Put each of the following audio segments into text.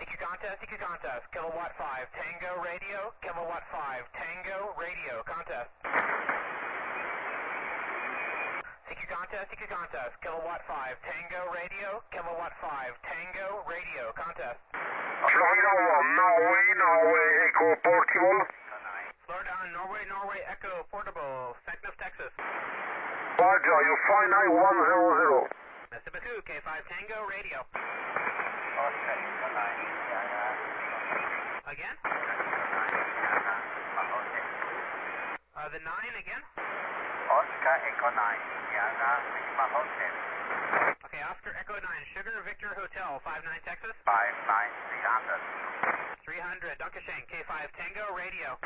CQ contest, Kilowatt 5, Tango Radio, Kilowatt 5, Tango Radio, contest. CQ contest, Kilowatt 5, Tango Radio, Kilowatt 5, Tango Radio, contest. Florida 1, Norway, Echo Portable. Florida on Norway, Echo Portable, Sackness, Texas. Roger, you find 9100. Mississippi 2, K5 Tango Radio. Again? The 9 again? Oscar Echo 9, Sierra Lima Hotel. Okay, Oscar Echo 9, Sugar Victor Hotel, 59 Texas. 59300. 300, Dunkashane, K5 Tango Radio.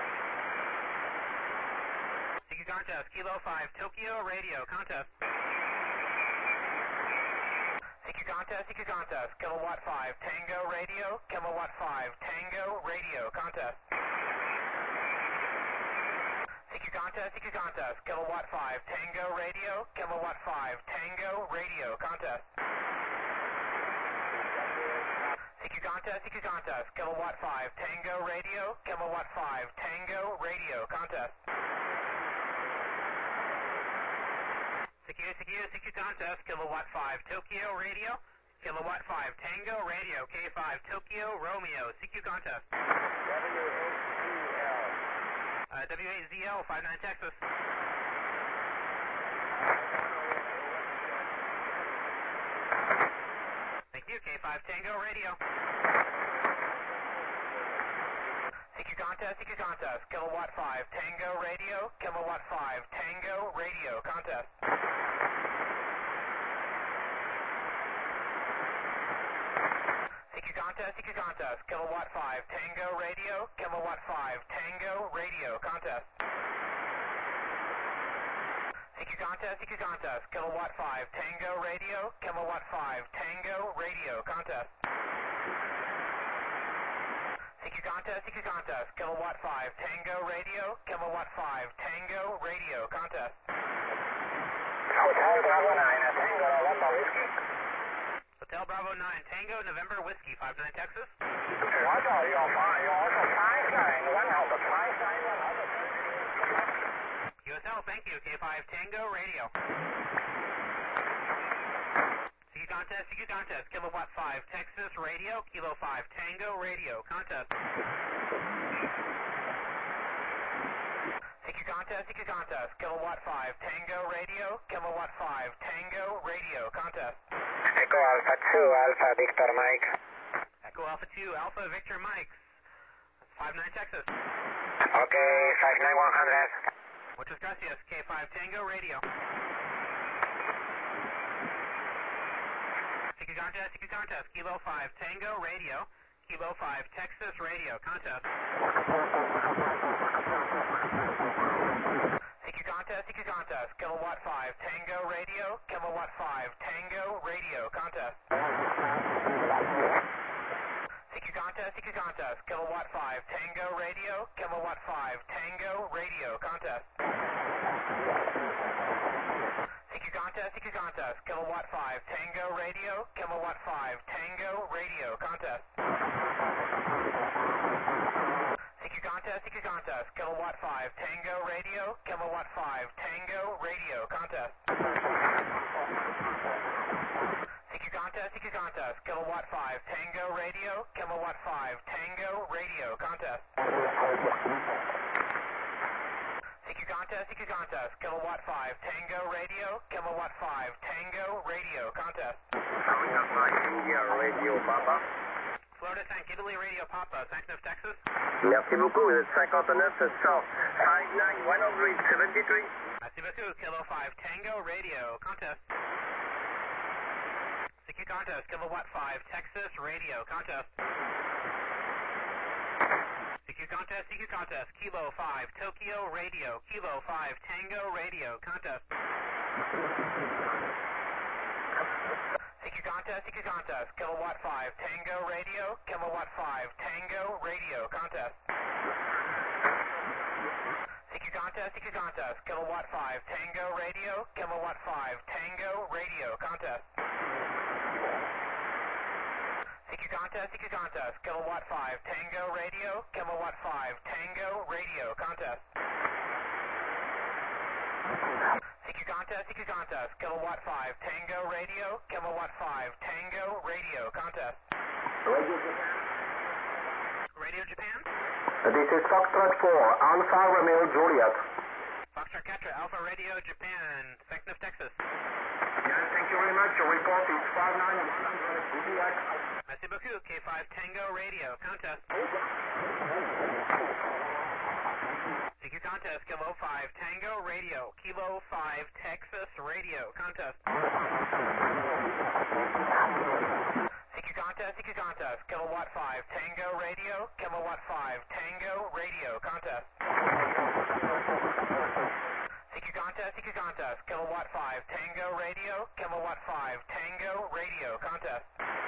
CQ contest, Kilo 5, Tokyo Radio, contest. CQ contest, Kilowatt 5, Tango Radio, Kilowatt 5, Tango Radio, contest. CQ contest, Kilowatt 5, Tango Radio, Kilowatt 5, Tango Radio, contest. CQ contest, Kilowatt 5, Tango Radio, Kilowatt 5, Tango Radio, contest. CQ contest, Kilowatt 5, Tokyo Radio, Kilowatt 5, Tango Radio, K5, Tokyo Romeo, CQ contest. W8ZL, 59 Texas. Thank you, K5 Tango Radio. CQ contest, Kilowatt 5, Tango Radio, Kilowatt 5, Tango Radio, contest. CQ contest, Kilowatt 5, Tango Radio, Kilowatt 5, Tango Radio, contest. CQ contest, Kilowatt 5, Tango Radio, Kilowatt 5, Tango Radio, contest. CQ contest, Kilowatt 5, Tango Radio, Kilowatt 5, Tango Radio, contest. Hotel Bravo 9, Tango November Whiskey. Hotel Bravo 9, Tango November Whiskey, 59 Texas. Roger, you're fine. You're also flying 100, flying 100. USL, thank you, K5 Tango Radio. CQ contest, Kilowatt 5, Texas Radio, Kilo 5, Tango Radio, contest. CQ contest, Kilowatt 5, Tango Radio, Kilowatt 5, Tango Radio, contest. Echo Alpha 2, Alpha Victor Mike. Echo Alpha 2, Alpha Victor Mike. That's 59 Texas. Okay, 59100. Muchas gracias, K5 Tango Radio. CQ contest, Kilo 5, Tango Radio, Kilo 5, Texas Radio, contest. CQ contest, Kilowatt 5, Tango Radio, Kilowatt 5, Tango Radio, contest. CQ contest, Kilowatt 5, Tango Radio, Kilowatt 5, Tango Radio, contest. CQ contest, Kilowatt 5, Tango Radio, Kilowatt 5, Tango Radio, contest. CQ contest, Kilowatt 5, Tango Radio, Kilowatt 5, Tango Radio, contest. CQ contest, Kilowatt 5, Tango Radio, Kilowatt 5, Tango Radio, contest. CQ contest, Kilowatt 5, Tango Radio, Kilowatt 5, Tango Radio, contest. India Radio Papa. Florida Tank, Italy Radio Papa, Sanctus, Texas. Merci beaucoup, vous êtes 59 South, 59173. Merci beaucoup, Kilo 5, Tango Radio, contest. CQ contest, Kilowatt 5, Texas Radio, contest. CQ contest, Kilo 5, Tokyo Radio, Kilo 5, Tango Radio, contest. CQ contest, Kilowatt 5, Tango Radio, Kilowatt 5, Tango Radio, contest. CQ contest, Kilowatt 5, Tango Radio, Kilowatt 5, Tango Radio, contest. CQ contest, CQ contest, kilowatt 5, Tango radio, kilowatt 5, Tango radio, contest. CQ contest, kilowatt 5, Tango radio, kilowatt 5, Tango radio, contest. Radio Japan? This is Foxtrot 4, Alpha Romeo Juliet. Foxtrot Quattro, Alpha Radio Japan, Sanctum, Texas. Yes, thank you very much. Your report is 59100 DBX. Merci beaucoup, K5 Tango radio, contest. CQ contest, Kilo 5 Tango radio, Kilo 5 Texas radio, contest. CQ contest, kilowatt 5 Tango radio, kilowatt 5 Tango radio, contest. CQ contest, kilowatt 5 Tango radio, kilowatt 5 Tango radio, contest.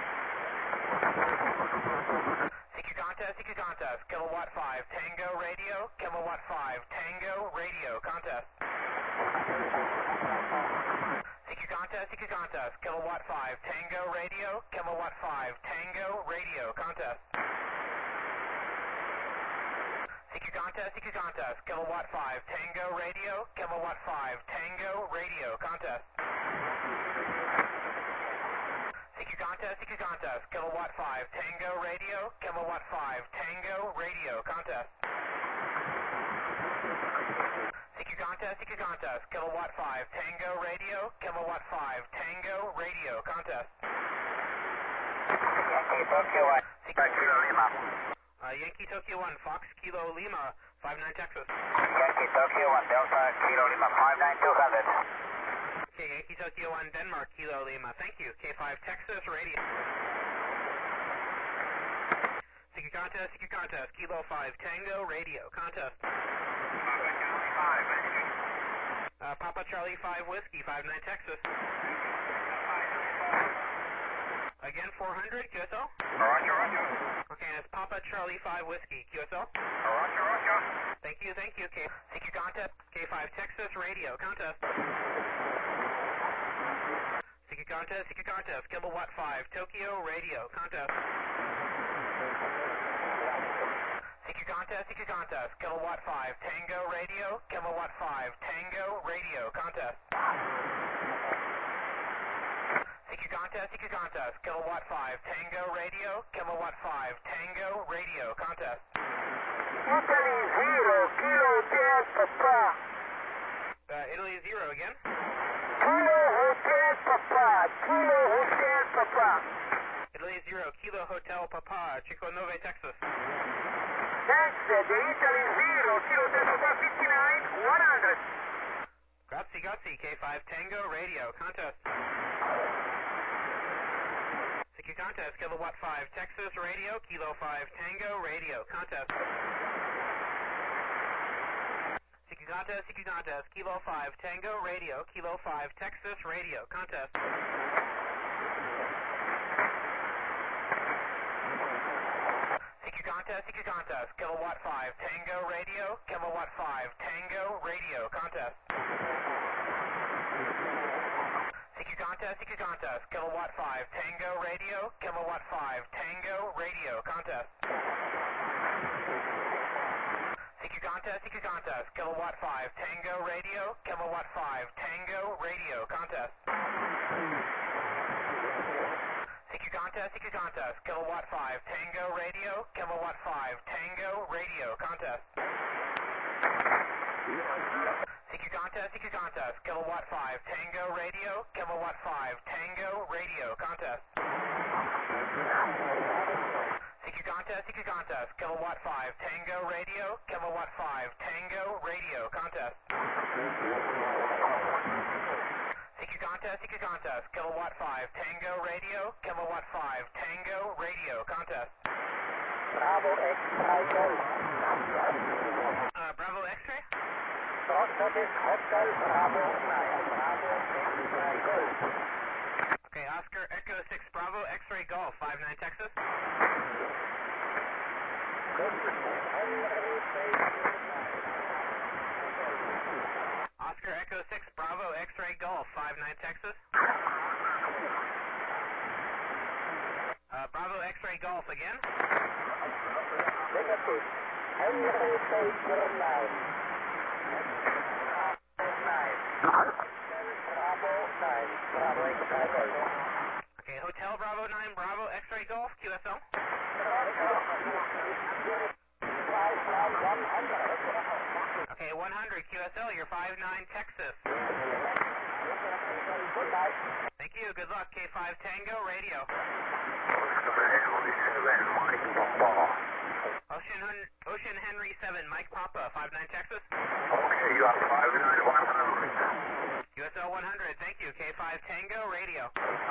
CQ contest, kilowatt 5 Tango radio, kilowatt 5 Tango radio, contest. CQ contest, kilowatt 5 Tango radio, kilowatt 5 Tango radio, contest. CQ contest, kilowatt 5 Tango radio, kilowatt 5 Tango radio, contest. CQ contest, kilowatt 5 Tango radio, kilowatt 5 Tango radio, contest. CQ contest, kilowatt 5 Tango radio, kilowatt 5 Tango radio, contest. Yankee Tokyo 1, Kilo Lima. Yankee Tokyo 1, Fox Kilo Lima, 59 Texas. Yankee Tokyo 1, Delta Kilo Lima, 59200. Okay, Yankee Tokyo 1, Denmark Kilo Lima, thank you. K5 Texas radio. CQ contest, Kilo 5 Tango radio, contest. Papa Charlie 5 Whiskey, 59 Texas. Again, 400, QSL? Roger, roger. Okay, and it's Papa Charlie 5 Whiskey, QSL? Roger, roger. Thank you. CQ contest, K5 Texas radio, contest. CQ contest, kilowatt 5 Tokyo radio, contest. CQ contest, kilowatt 5 Tango radio, kilowatt 5 Tango radio, contest. CQ contest, kilowatt 5 Tango radio, kilowatt 5 Tango radio, contest. Italy 0, Kilo Hotel Papa. Italy 0 again. Kilo Hotel Papa, Kilo Hotel Papa. Italy 0, Kilo Hotel Papa, Chico Nove, Texas. Thanks, the Italy 0, Kilo Hotel Papa 59, 100. Grazie, K5 Tango radio, contest. CQ contest, kilowatt 5 Texas radio, Kilo 5 Tango radio, contest. CQ contest, Kilo 5 Tango radio, Kilo 5 Texas radio, contest. CQ contest, kilowatt 5 Tango radio, kilowatt 5 Tango radio, contest. CQ contest, kilowatt 5 Tango radio, kilowatt 5 Tango radio, contest. CQ contest, kilowatt 5 Tango radio, kilowatt 5 Tango radio, contest. CQ contest, kilowatt 5 Tango radio, kilowatt 5 Tango radio, contest. CQ contest, kilowatt 5 Tango radio, kilowatt 5 Tango radio, contest. CQ contest, kilowatt 5 Tango radio, kilowatt 5 Tango radio, contest. CQ contest, kilowatt 5 Tango radio, kilowatt 5 Tango radio, contest. Bravo X-ray Go. Bravo X-ray? Hotel Bravo 9, Bravo X-ray Go. Okay, Oscar Echo 6 Bravo X-ray Golf, 59 Texas. Oscar Echo 6 Bravo X-ray Golf, 59 Texas. Bravo X-ray Golf again. Negative. Henry Baker 9. Bravo 9. Bravo X-ray Golf. Okay, Hotel Bravo 9, Bravo X-ray Golf, QSL. 100. Okay, 100 QSL, you're 59 Texas. Goodbye. Thank you, good luck. K5 Tango, radio. Ocean Henry 7, Mike Papa, 59 Texas. Okay, you are 59100. QSL 100, thank you. K5 Tango, radio.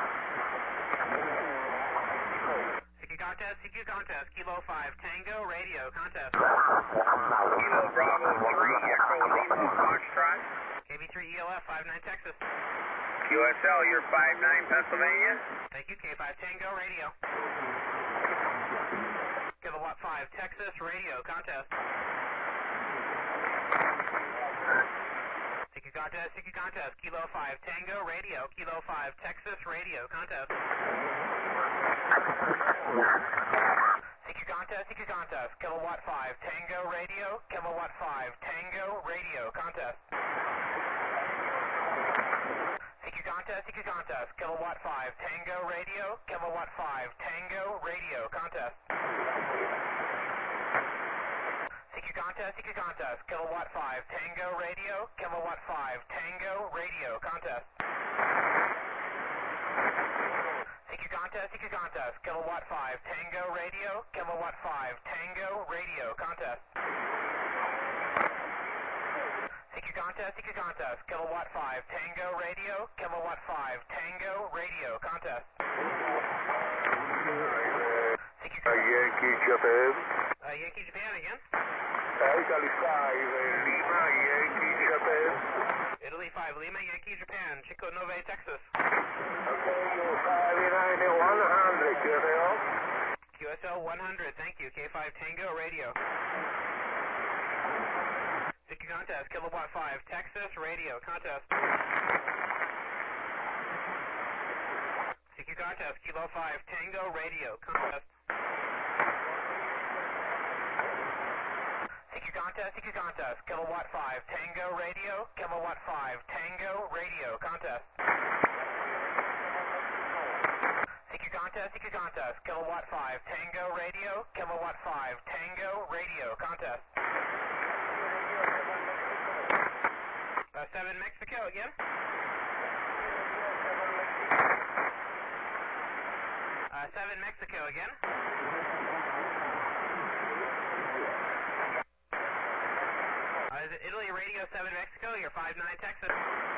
CQ contest, Kilo 5 Tango, radio, contest. Kilo Bravo 3, Echo Lima, Foxtrot. KB3 ELF, 59 Texas. QSL, you're 59 Pennsylvania. Thank you, K5 Tango, radio. Kilowatt 5 Texas, radio, contest. CQ contest, Kilo 5 Tango, radio, Kilo 5 Texas, radio, contest. CQ contest, Kilowatt 5 Tango, radio, Kilowatt 5 Tango, radio, contest. CQ contest, Kilowatt 5 Tango, radio, Kilowatt 5 Tango, radio, contest. CQ contest, Kilowatt 5 Tango, radio, Kilowatt 5 Tango, radio, contest. CQ contest, Kilowatt 5 Tango, radio, Kilowatt 5 Tango, radio, contest. CQ contest, Kilowatt 5 Tango, radio, Kilowatt 5 Tango, radio, contest. Yankee Japan. Yankee Japan again. Italy 5, Lima, Yankee Japan. Italy 5 Lima, Yankee Japan, Chico Nove, Texas. Okay, you're 59100, QSL. QSL 100, thank you. K5 Tango, radio. CQ contest, Kilowatt 5 Texas, radio, contest. CQ contest, Kilo 5 Tango, radio, contest. CQ contest, Kilowatt 5 Tango, radio, Kilowatt 5 Tango, radio, contest. CQ contest, Kilowatt 5 Tango, radio, Kilowatt 5 Tango, radio, contest. 7 Mexico again. 7 Mexico again. Is it Italy radio 7 Mexico, you're 59 Texas.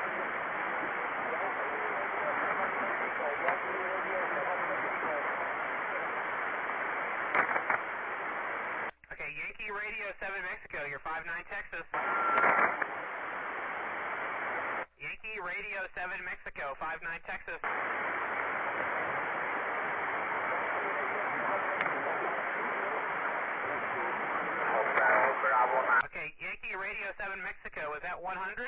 Okay, Yankee radio 7 Mexico, you're 59 Texas. Yankee radio 7 Mexico, 59 Texas. Okay, Yankee radio 7 Mexico, is that 100?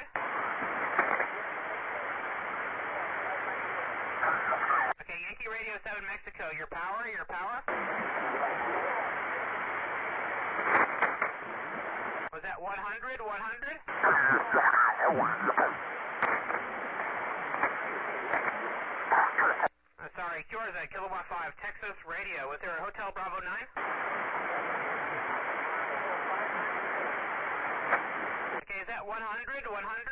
Okay, Yankee radio 7 Mexico, your power? Was that 100? Sorry, yours at Kilowatt 5 Texas radio. Was there a Hotel Bravo 9? Okay, is that 100?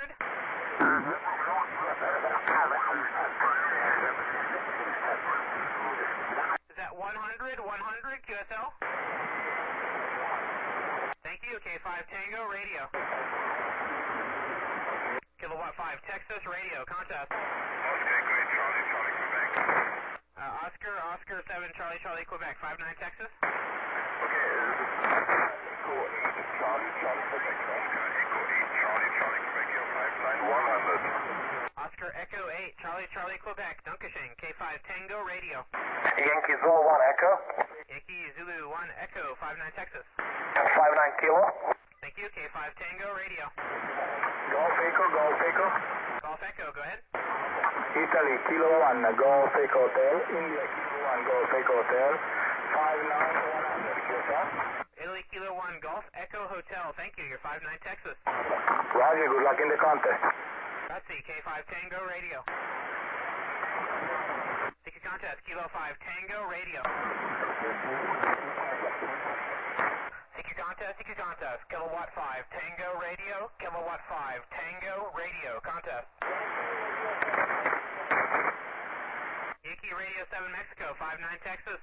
Is that 100 QSL? Thank you, K5 Tango, radio. Kilowatt 5 Texas, radio, contest. Okay, great, Charlie, Quebec. Oscar 7, Charlie, Quebec, 59 Texas. Okay, Echo 8, Charlie, Quebec. Echo 8, Charlie, Quebec, you're 59100. Oscar Echo 8, Charlie, Quebec, Dunkashing, K5 Tango, radio. Yankee Zulu 1 Echo. Yankee Zulu 1 Echo, 59 Texas. 59 Kilo. Thank you, K5 Tango, radio. Golf Echo. Golf Echo, go ahead. Italy Kilo 1, Golf Echo Hotel. India Kilo 1, Golf Echo Hotel. Italy Kilo 1 Golf Echo Hotel, thank you. You're 59 Texas. Roger, good luck in the contest. Roger, K5 Tango Radio. Take your contest, Kilo 5 Tango Radio. Take your contest, Kilowatt 5 Tango Radio, Kilowatt 5 Tango Radio, contest. Yankee Radio 7 Mexico, 59 Texas.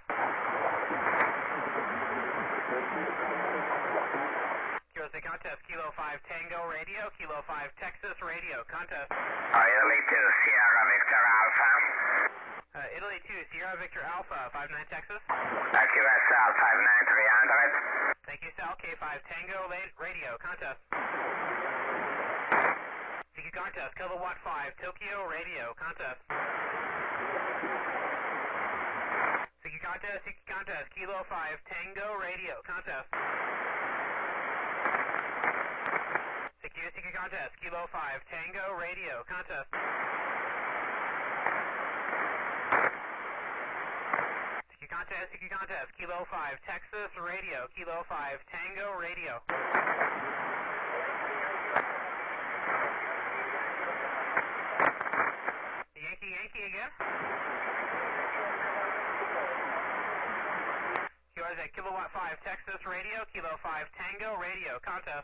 Kilo 6 contest, Kilo 5 Tango Radio, Kilo 5 Texas Radio, contest. Italy 2, Sierra Victor Alpha. Italy 2, Sierra Victor Alpha, 59 Texas. QSL 59300. Thank you, Sal. K5 Tango Radio, contest. CQ contest, Kilowatt 5 Tokyo Radio, contest. CQ contest, Kilo 5 Tango Radio, contest. CQ contest, Kilo 5 Tango Radio, contest. CQ contest, Kilo 5 Texas Radio, Kilo 5 Tango Radio. Yankee again. QRZ Kilowatt 5 Texas Radio, Kilo 5 Tango Radio, contest.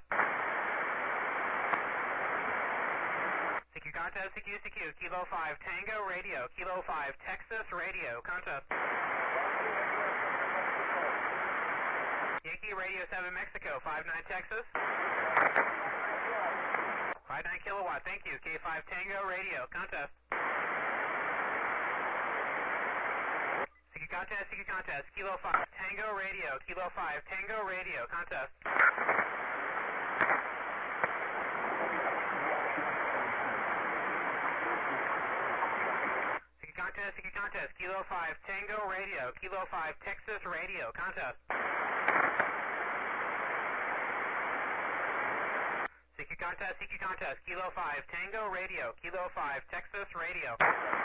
CQ, Kilo 5 Tango Radio, Kilo 5 Texas Radio, contest. Yankee Radio 7 Mexico, 59 Texas. 59 Kilowatt, thank you. K5 Tango Radio, contest. CQ contest, Kilo 5 Tango Radio, Kilo 5 Tango Radio, contest. CQ contest, Kilo 5 Tango Radio, Kilo 5 Texas Radio, contest. CQ contest, Kilo 5 Tango Radio, Kilo 5 Texas Radio.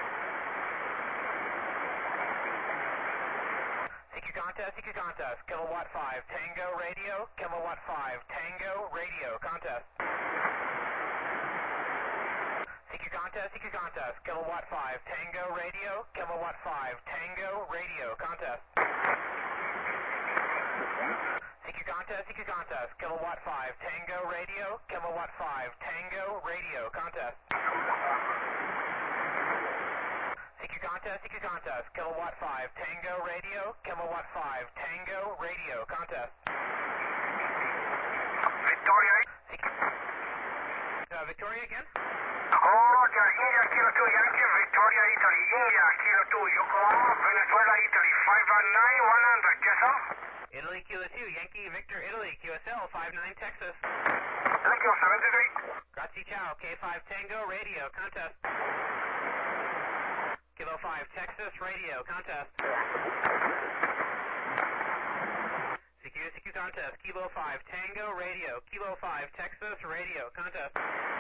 CQ contest, Kilowatt 5 Tango Radio, Kilowatt 5 Tango Radio, contest. CQ contest, Kilowatt 5 Tango Radio, Kilowatt 5 Tango Radio, contest. CQ contest, Kilowatt 5 Tango Radio, Kilowatt 5 Tango Radio, contest. CQ contest, Kilowatt 5 Tango Radio, Kilowatt 5 Tango Radio, contest. Victoria. Victoria again? Roger, India Kilo 2 Yankee, Victoria Italy, India Kilo 2 Yokohama, Venezuela Italy, 519-100, QSL. Italy Kilo 2, Yankee Victor Italy, QSL, 59 Texas. Thank you, 73. Grazie, ciao, K5 Tango Radio, contest. Kilo 5 Texas Radio, contest. CQ contest, Kilo 5 Tango Radio, Kilo 5 Texas Radio, contest.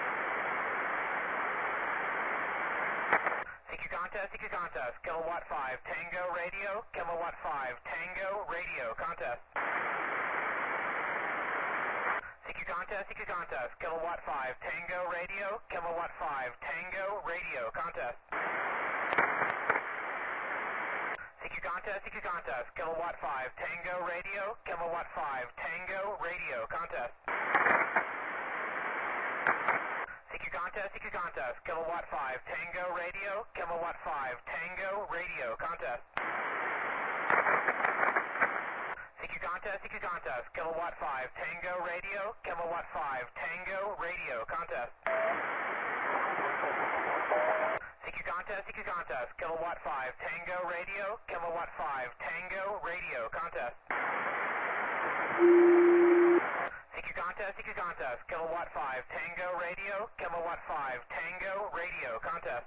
CQ contest, Kilowatt 5 Tango Radio, Kilowatt 5 Tango Radio, contest. CQ contest, Kilowatt 5 Tango Radio, Kilowatt 5 Tango Radio, contest. CQ contest, Kilowatt 5 Tango Radio, Kilowatt 5 Tango Radio, contest. CQ contest, Kilowatt 5 Tango Radio, Kilowatt 5 Tango Radio, contest. CQ contest, Kilowatt 5 Tango Radio, Kilowatt 5 Tango Radio, contest. CQ contest, Kilowatt 5 Tango Radio, Kilowatt 5 Tango Radio, contest. CQ contest, Kilowatt 5 Tango Radio, Kilowatt 5 Tango Radio, contest.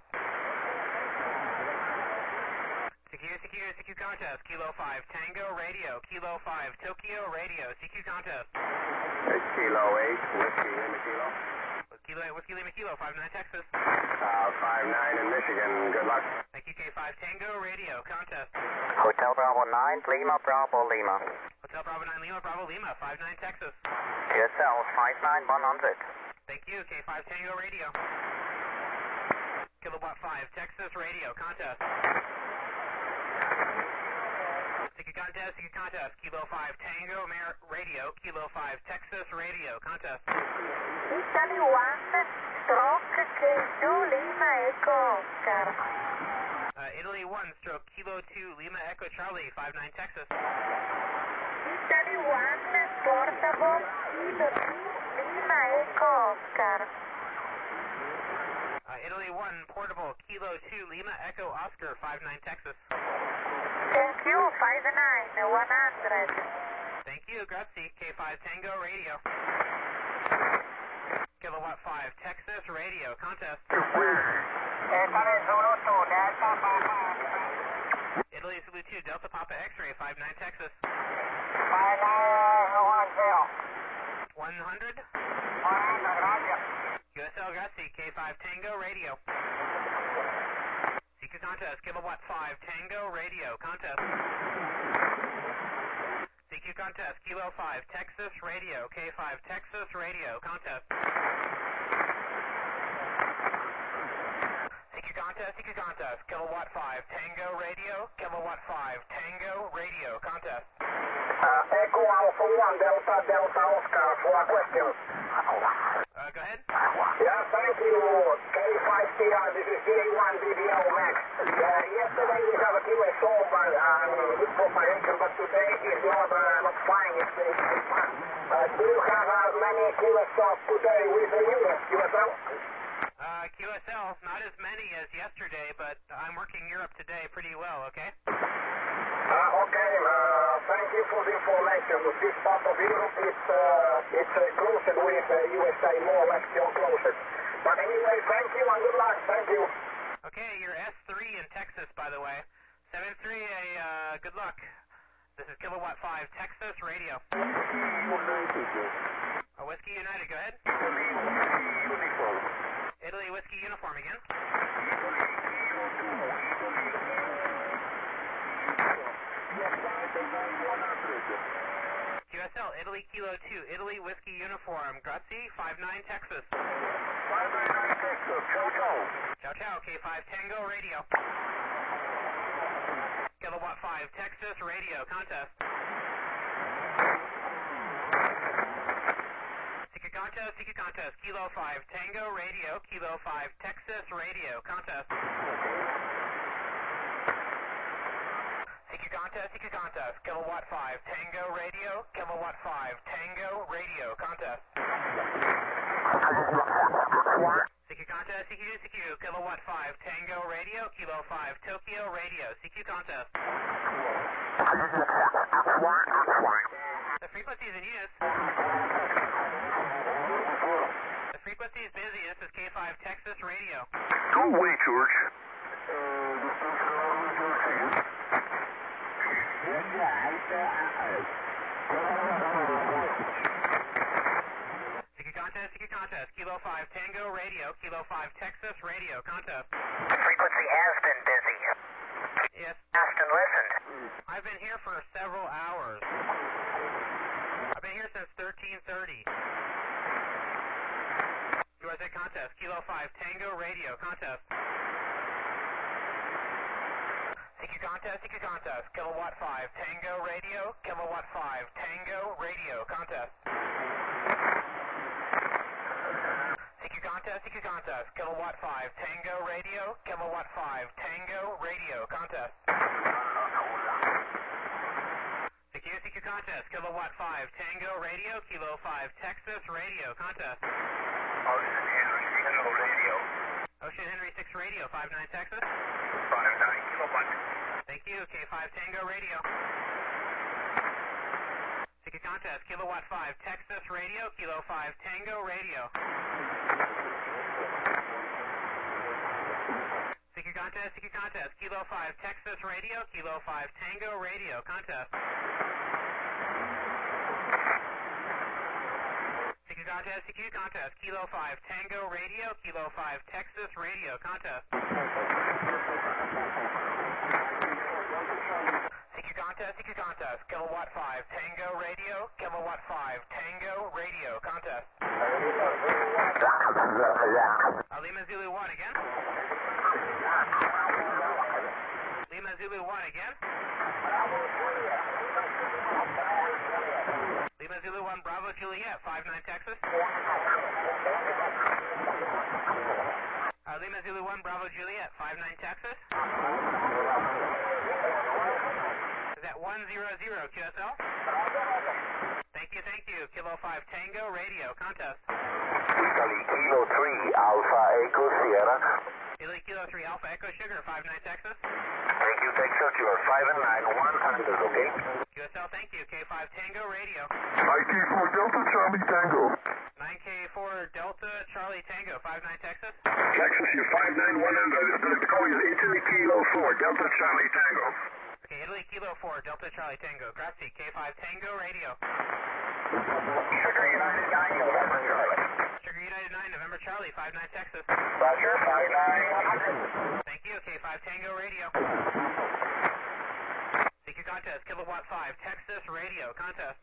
CQ contest, Kilo 5 Tango Radio, Kilo 5 Tokyo Radio, CQ contest. Kilo 8, Whiskey Lima Kilo. Whiskey Lima Kilo, 59 Texas. 5-9 in Michigan. Good luck. Thank you, K5 Tango Radio, contest. Hotel Bravo 9, Lima, Bravo, Lima. Hotel Bravo 9 Lima, Bravo Lima, 59 Texas. QSL 59100. Thank you, K5 Tango Radio. Kilowatt 5, Texas Radio, contest. Ticket contest, Kilo 5 Tango Radio, Kilo 5 Texas Radio, contest. Italy 1, stroke K2, Lima, Echo, Oscar. Italy 1, stroke Kilo 2, Lima Echo Charlie, 59 Texas. Italy 1, portable, Kilo 2, Lima, Echo, Oscar. Italy 1, portable, Kilo 2, Lima Echo Oscar, 59 Texas. Thank you, 59, 100. Thank you, grazie, K5 Tango Radio. Kilowatt 5, Texas Radio, contest. Italy Zulu 2, Delta Papa. Italy Zulu 2, Delta Papa X-ray, 59 Texas. 5910. 100? 100, roger. USL grazie, K5 Tango Radio. CQ contest, Kilowatt 5 Tango Radio, contest. CQ contest, Kilo 5 Texas Radio, K5 Texas Radio, contest. CQ contest, Kilowatt 5 Tango Radio, Kilowatt 5 Tango Radio, contest. Echo Alpha 1, Delta Oscar, for a question. Go ahead. Yeah, thank you. K5TR, this is GA1 BBL Max. Yesterday we have a QSO with propagation, but today is not flying. It's fun. Do you have many QSOs today with the US QSL? QSL, not as many as yesterday, but I'm working Europe today pretty well, okay? Okay, thank you for the information. This part of Europe, it's closer with USA, more or less still closer. But anyway, thank you and good luck. Thank you. Okay, you're S3 in Texas, by the way. 7-3, good luck. This is Kilowatt 5 Texas Radio. Whiskey United, go ahead. Italy Whiskey Uniform again. QSL, Italy Kilo 2, Italy Whiskey Uniform, grazie, 59 Texas. 599 Texas, ciao ciao. Ciao ciao, K5 Tango Radio. Kilowatt 5 Texas Radio, contest. CQ contest, Kilo 5 Tango Radio, Kilo 5 Texas Radio, contest. CQ contest, Kilowatt 5 Tango Radio, Kilowatt 5 Tango Radio, contest. CQ contest, CQ, Kilowatt 5 Tango Radio, Kilo 5 Tokyo Radio, CQ contest. The frequency is in use. The frequency is busy. This is K5 Texas Radio. Go away, George. CQ contest, Kilo 5 Tango Radio, Kilo 5 Texas Radio, contest. The frequency has been busy. Yes. Asked and listened. I've been here for several hours. I've been here since 13:30. USA contest, Kilo 5 Tango Radio, contest. CQ contest, Kilowatt 5 Tango Radio, Kilowatt 5 Tango Radio, contest. CQ contest, Kilowatt 5 Tango Radio, Kilowatt 5 Tango Radio, contest. CQ contest, Kilowatt 5 Tango Radio, Kilo 5 Texas Radio, contest. Ocean Henry 6 Radio. Ocean Henry 6 Radio, 59 Texas. 59 kilowatt. Thank you, K5 Tango Radio. CQ contest, Kilowatt 5 Texas Radio, Kilo 5 Tango Radio. CQ contest, Kilo 5 Texas Radio, Kilo 5 Tango Radio, contest. CQ contest, CQ contest, Kilo 5 Tango Radio, Kilo 5 Texas Radio, contest. CQ contest, Kilowatt 5 Tango Radio, Kilowatt 5 Tango Radio, contest. Lima Zulu 1 again. Lima Zulu 1 again. Lima Zulu 1 Bravo Juliet, 59 Texas. Lima Zulu 1 Bravo Juliet, 59 Texas. Is that 100 QSL? Thank you. Kilo 5 Tango Radio, contest. Italy Kilo 3 Alpha Echo Sierra. Italy Kilo 3 Alpha Echo Sugar, 59 Texas. Thank you, Texas. You are 5 and 9, 100, okay? QSL, thank you. K5 Tango Radio. 9K4 Delta Charlie Tango. 9K4 Delta Charlie Tango, 59 Texas. Texas, you're 59100. Let's call you Italy Kilo 4 Delta Charlie Tango. Okay, Italy Kilo 4 Delta Charlie Tango. Grazie. K5 Tango Radio. Sugar United 9, November Charlie. Sugar United 9, November Charlie, 59 Texas. Roger, 59100. Thank you. K5 Tango Radio. CQ contest, Kilowatt 5 Texas Radio, contest.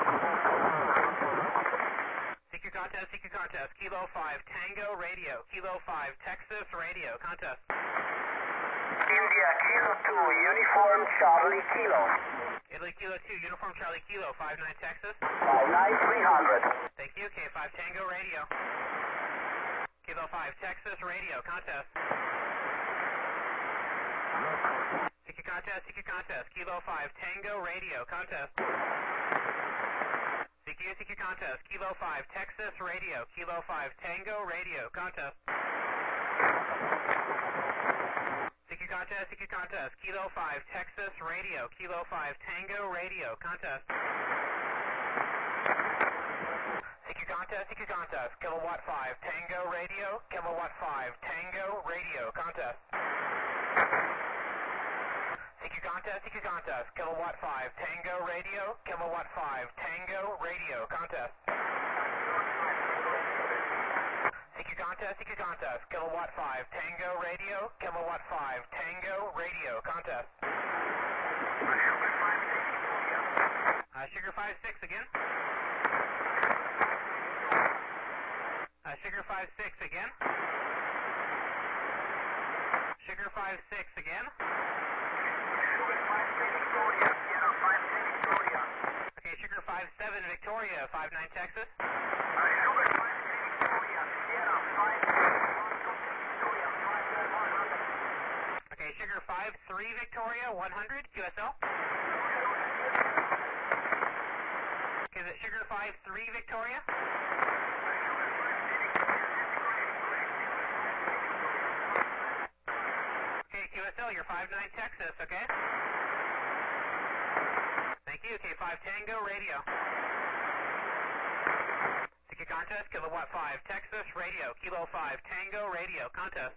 CQ contest, Kilo 5 Tango Radio, Kilo 5 Texas Radio, contest. India Kilo 2 Uniform Charlie Kilo. Italy Kilo 2 Uniform Charlie Kilo, 59 Texas. 59300. Thank you. K5 Tango Radio. Kilo 5 Texas Radio, contest. CQ contest, Kilo 5 Tango Radio, contest. CQ contest, Kilo 5 Texas Radio, Kilo 5 Tango Radio, contest. CQ contest, Kilo 5 Texas Radio, Kilo 5 Tango Radio, contest. CQ contest, Kilowatt 5 Tango Radio, Kilowatt 5 Tango Radio, contest. CQ contest, Kilowatt 5 Tango Radio, Kilowatt 5 Tango Radio, contest. CQ contest, Kilowatt 5 Tango Radio, Kilowatt 5 Tango Radio, contest. Sugar 5-6 again. Sugar 5-6 again. Sugar 5-6 again. Okay, Sugar 5-7 Victoria, 59 Texas. Okay, Sugar 5-3 Victoria, 100 QSL. Okay, is it Sugar 5-3 Victoria? Okay, QSL, you're 59 Texas, okay? Thank you, K5 Tango Radio. CQ contest, Kilowatt 5 Texas Radio, Kilo 5 Tango Radio, contest.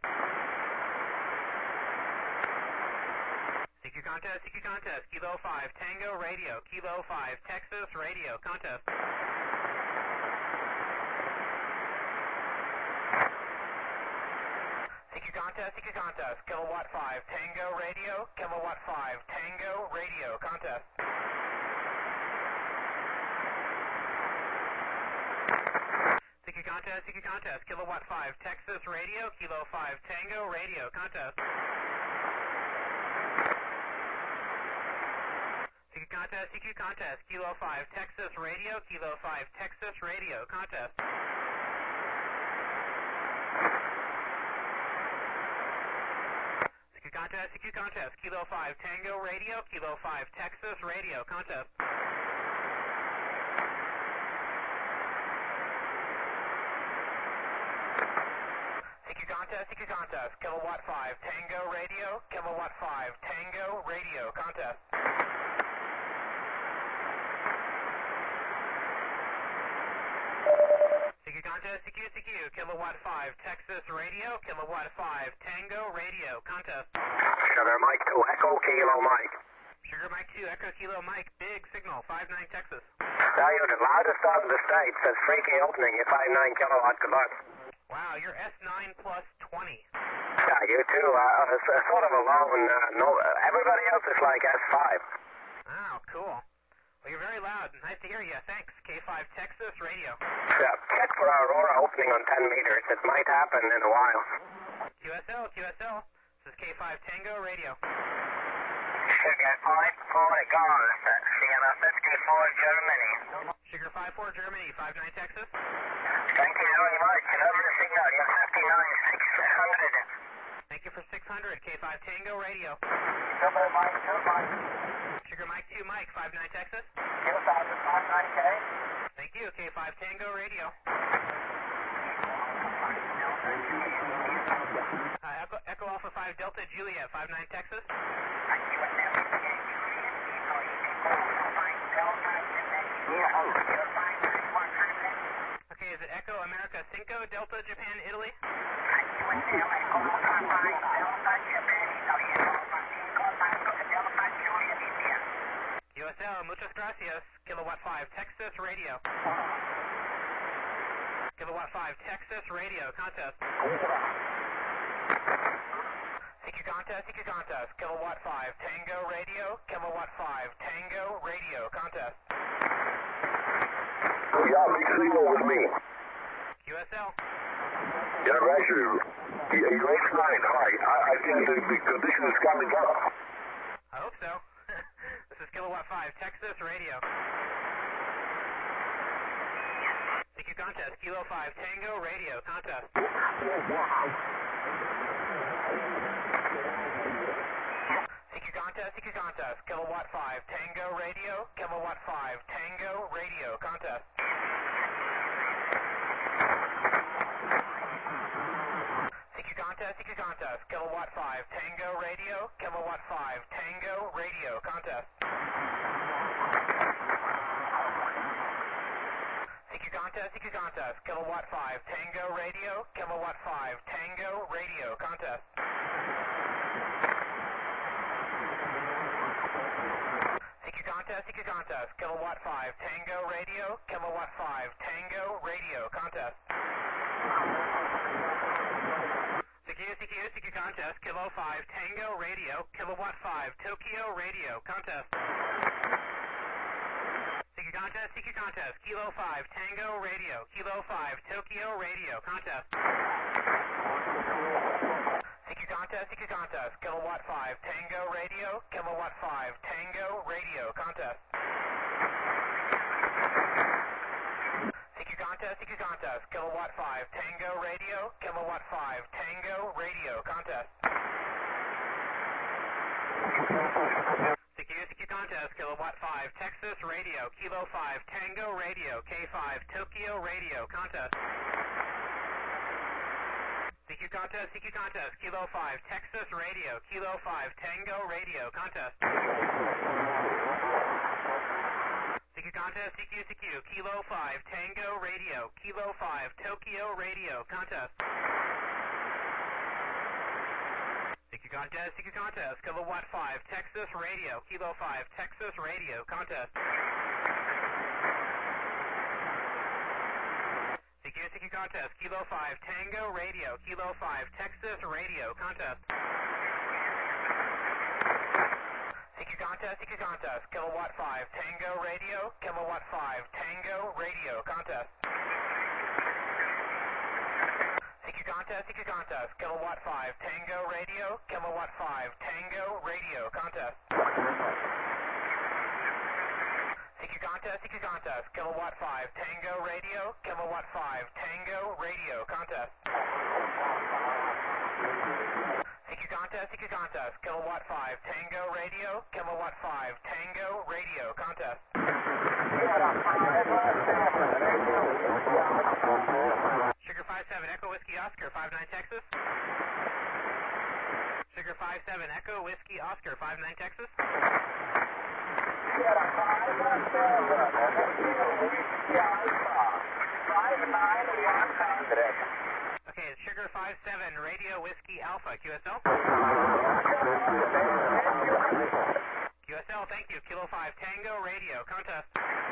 CQ contest, Kilo 5 Tango Radio, Kilo 5 Texas Radio, contest. CQ contest, Kilowatt 5 Tango Radio, Kilowatt 5 Tango Radio, contest. CQ contest, Kilowatt 5 Texas Radio, Kilo 5 Tango Radio, contest. CQ contest, Kilo 5 Texas Radio, Kilo 5 Texas Radio, contest. CQ contest, Kilo 5 Tango Radio, Kilo 5 Texas Radio, contest. CQ contest, Kilowatt 5 Tango Radio, Kilowatt 5 Tango Radio, contest. CQ, Kilowatt 5 Texas Radio, Kilowatt 5 Tango Radio, contest. Sugar Mike 2 Echo Kilo Mike. Sugar Mike 2, Echo Kilo Mike, big signal, 59 Texas. You're the loudest out of the States. That's freaky opening. You're 59 kilowatt. Good luck. Wow, you're S9 plus 20. Yeah, you too. Sort of alone. No, everybody else is like S5. Oh, cool. Well, you're very loud. Nice to hear you. Thanks. K5 Texas Radio. Yeah, check for Aurora opening on 10 meters. It might happen in a while. QSL. This is K5 Tango Radio. Sugar 54 Golf, Sierra 54 Germany. Sugar 54 Germany, 59 Texas. Thank you very much. Love the signal. You're 59 600. Thank you for 600. K5 Tango Radio. Sugar Mike 2 Mike. Sugar Mike 2 Mike, 59 Texas. Q5 59K. Thank you. K5 Tango Radio. Echo Alpha 5 Delta Juliet, 59 Texas. Okay, is it Echo America 5 Delta Japan Italy? QSL, muchas gracias. Kilowatt 5 Texas Radio. Kilowatt 5 Texas Radio, contest. CQ contest, Kilowatt 5 Tango Radio, Kilowatt 5 Tango Radio, contest. Yeah, big signal with me. QSL. Yeah, Roger. You're S9. Hi. I think the condition is coming up. I hope so. This is Kilowatt 5 Texas Radio. CQ contest, Kilo 5 Tango Radio, contest. CQ contest, Kilowatt 5 Tango Radio, Kilowatt 5 Tango Radio, contest. CQ contest, Kilowatt 5 Tango Radio, Kilowatt 5 Tango Radio, contest. CQ contest, Kilowatt 5 Tango Radio, Kilowatt 5 Tango Radio, contest. CQ contest, Kilowatt 5 Tango Radio, Kilowatt 5 Tango Radio, contest. CQ contest, Kilo 5 Tango Radio, Kilowatt 5 Tokyo Radio, contest. CQ contest, Kilo 5 Tango Radio, Kilo 5 Tokyo Radio, contest. CQ contest, Kilowatt 5 Tango Radio, Kilowatt 5 Tango Radio, contest. CQ contest, Kilowatt 5 Tango Radio, Kilowatt 5 Tango Radio, contest. CQ contest, Kilowatt 5 Texas Radio, Kilo 5 Tango Radio, K5 Tokyo Radio, contest. CQ contest, Kilo 5 Texas Radio, Kilo 5 Tango Radio, contest. CQ, Kilo 5 Tango Radio, Kilo 5 Tokyo Radio, contest. CQ contest, Kilowatt 5 Texas Radio, Kilo 5 Texas Radio, contest. CQ contest, Kilo 5 Tango Radio, Kilo 5 Texas Radio, contest. CQ contest, Kilowatt 5 Tango Radio, Kilowatt 5 Tango Radio, contest. CQ contest, Kilowatt 5 Tango Radio, Kilowatt 5 Tango Radio, contest. CQ contest, Kilowatt 5 Tango Radio, Kilowatt 5 Tango Radio, contest. CQ contest, Kilowatt 5 Tango Radio, Kilowatt 5 Tango Radio, contest. Sugar 57 Echo Whiskey Oscar, 59 Texas. Sugar 57 Echo Whiskey Oscar, 59 Texas. Okay, it's Sugar 57 Radio Whiskey Alpha, QSL. QSL, QSL, thank you. Kilo 5 Tango Radio, contest.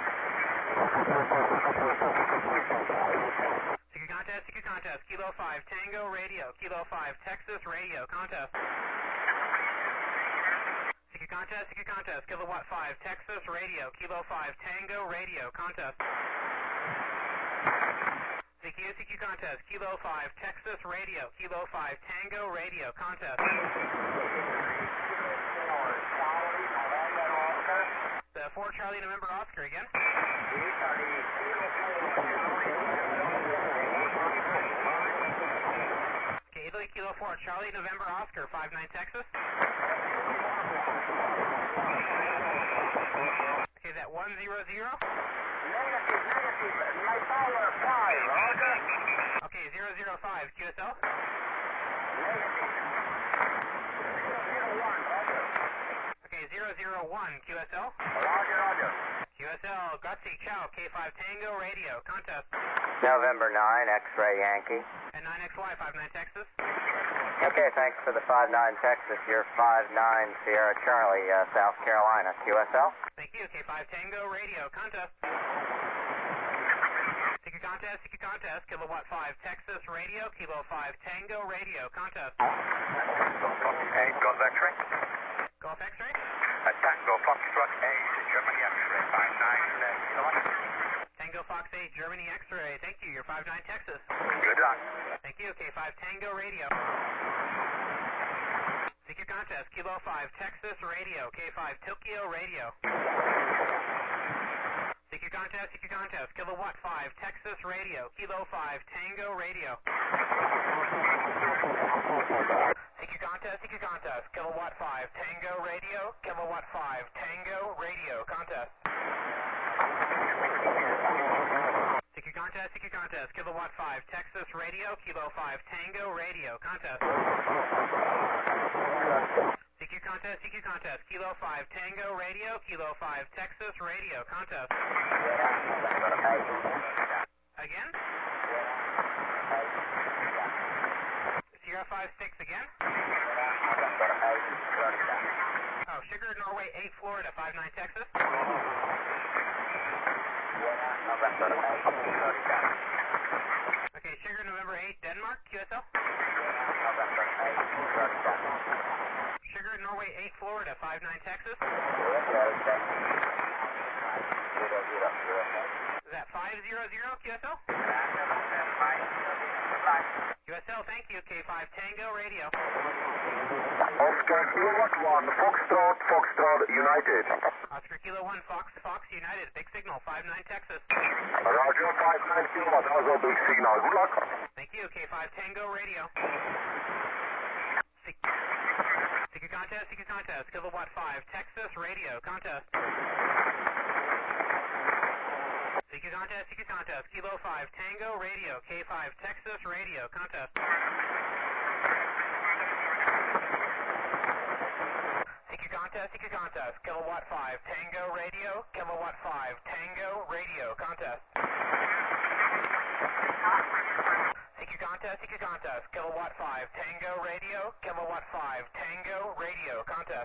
CQ contest, Kilo 5 Tango Radio, Kilo 5 Texas Radio, contest. CQ contest, Kilowatt 5 Texas Radio, Kilo 5 Tango Radio, contest. CQ contest, Kilo 5 Texas Radio, Kilo 5 Tango Radio, contest. The 4 Charlie November Oscar again. Okay, Italy Kilo 4 Charlie November Oscar, 59 Texas. Okay, that 100. Negative, my power 5, roger. Okay, 005, QSL. Negative. 001, roger. Okay, 001, QSL. Roger, roger. QSL, Gutsy, Chow, K5 Tango Radio, contest. November 9, X-Ray Yankee. And 9XY, 59 Texas. Okay, thanks for the 59 Texas. You're 59 Sierra Charlie, South Carolina. QSL? Thank you, K5 Tango Radio, contest. CQ contest, Kilowatt 5 Texas Radio, Kilo 5 Tango Radio, contest. Hey, Golf X-ray. Golf X-ray. Tango Foxtrot 8, Germany X-ray, 59 kilowatt. Tango Fox 8, Germany X-ray, thank you, you're 59 Texas. Good luck. Thank you, K5 Tango Radio. CQ contest, Kilo 5 Texas Radio, K5 Tokyo Radio. CQ contest, Kilowatt 5 Texas Radio, Kilo 5 Tango Radio. CQ contest, Kilowatt 5 Tango Radio, Kilowatt 5 Tango Radio, contest. CQ contest, Kilowatt 5 Texas Radio, Kilo 5 Tango Radio, contest. CQ contest, Kilo 5 Tango Radio, Kilo 5 Texas Radio, contest. Again? Sierra 5-6 again? Oh, Sugar Norway 8 Florida, 59 Texas. Okay, Sugar November 8 Denmark, QSL. Sugar Norway 8 Florida, 59 Texas. Is that 500 QSL? QSL, thank you. K5 Tango Radio. Oscar Kilowatt 1, Foxtrot United. Oscar Kilo 1, Fox United. Big signal, 59 Texas. Roger, 59 kilowatt, also big signal. Good luck. Thank you. K5 Tango Radio. CQ contest, Kilowatt 5 Texas Radio, contest. CQ contest, Kilo 5 Tango Radio, K5 Texas Radio, contest. CQ contest, Kilowatt 5 Tango Radio, Kilowatt 5 Tango Radio, contest. CQ contest, Kilowatt 5 Tango Radio, Kilowatt 5 Tango Radio, contest.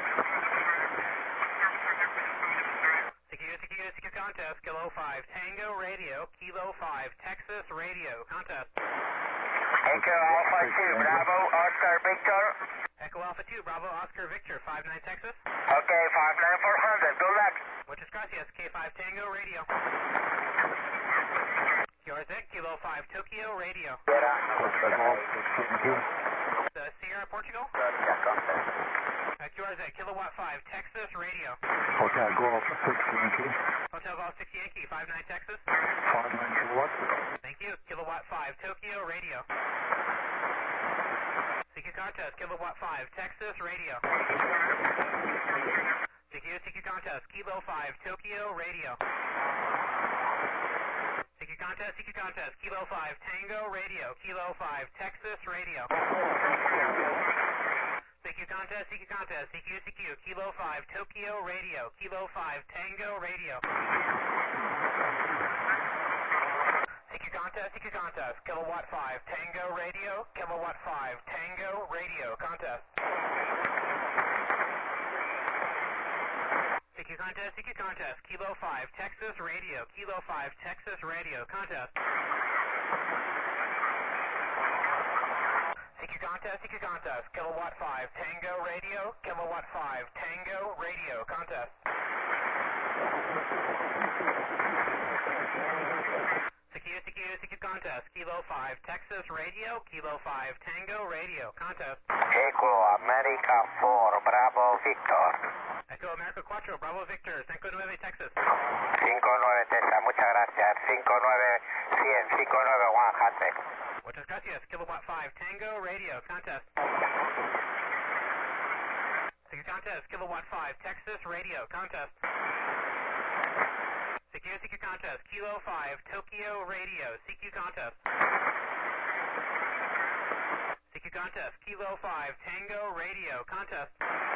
CQ contest, Kilo 5 Tango Radio, Kilo 5 Texas Radio, contest. Echo Alpha 2, Bravo, Oscar Victor. Echo Alpha 2, Bravo, Oscar Victor, 59 Texas. Okay, 59400, good luck. Muchas gracias, K5 Tango Radio. QRZ, Kilo 5 Tokyo Radio. The Sierra, Portugal. QRZ, Kilowatt 5 Texas Radio. Hotel Golf 6 Yankee. Hotel Golf 6 Yankee, 59 Texas. 59 kilowatt. Thank you, Kilowatt 5 Tokyo Radio. CQ contest, Kilowatt 5 Texas Radio. CQ contest, Kilo 5 Tokyo Radio. CQ contest, Kilo 5 Tango Radio, Kilo 5 Texas Radio. CQ contest, CQ, Kilo 5 Tokyo Radio, Kilo 5 Tango Radio. CQ contest, Kilowatt 5 Tango Radio, Kilowatt 5 Tango Radio, contest. CQ contest, Kilo 5, Texas Radio, Kilo 5, Texas Radio, contest. CQ contest, Kilowatt 5, Tango Radio, Kilowatt 5, Tango Radio, contest. CQ contest, Kilo 5, Texas Radio, Kilo 5, Tango Radio, contest. Echo America 4, Bravo Victor. Echo America 4, Bravo Victor, 59 Texas. 59 Texas, muchas gracias. 59 100, 59 100. Muchas gracias, Kilowatt 5, Tango Radio, contest. CQ contest, Kilowatt 5, Texas Radio, contest. CQ contest, Kilo 5, Tokyo Radio, CQ contest. CQ contest, Kilo 5, Tango Radio, contest.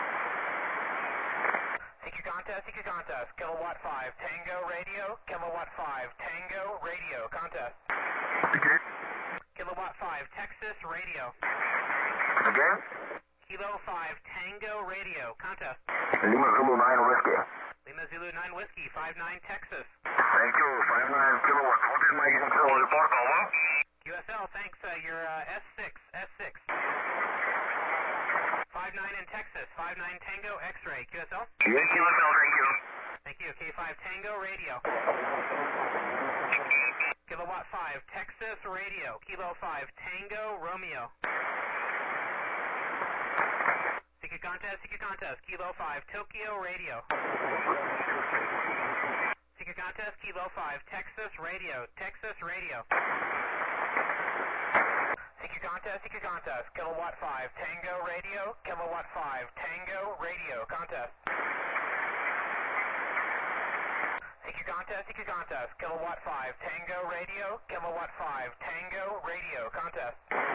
CQ contest, Kilowatt 5, Tango Radio, Kilowatt 5, Tango Radio, contest. Kilowatt 5, Texas Radio. Again? Kilo 5, Tango Radio, contest. Lima Zulu 9 Whiskey. Lima Zulu 9 Whiskey, 59 Texas. Thank you, 59 Kilowatt. What is my control report, over? QSL, thanks, you're S6. 59 in Texas, 59 Tango X-ray, QSL. Yes, QSL, thank you. Thank you, K5 Tango Radio. Kilowatt 5, Texas Radio, Kilo 5, Tango Romeo. CQ contest, Kilo 5, Tokyo Radio. CQ contest, Kilo 5, Texas Radio, Texas Radio. CQ contest, Kilowatt 5, Tango Radio, Kilowatt 5, Tango Radio, contest. CQ contest, Kilowatt 5, Tango Radio, Kilowatt 5, Tango Radio, contest.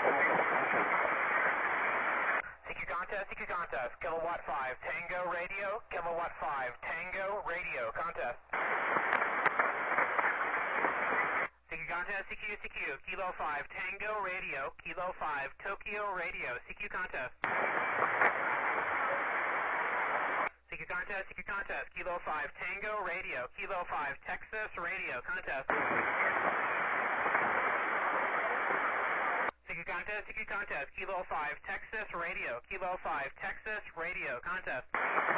CQ contest, Kilowatt 5, Tango Radio, Kilowatt 5, Tango Radio, contest. CQ, Kilo 5, Tango Radio, Kilo 5, Tokyo Radio, CQ contest. CQ contest, Kilo 5, Tango Radio, Kilo 5, Texas Radio, contest. CQ contest, Kilo 5, Texas Radio, Kilo 5, Texas Radio, contest.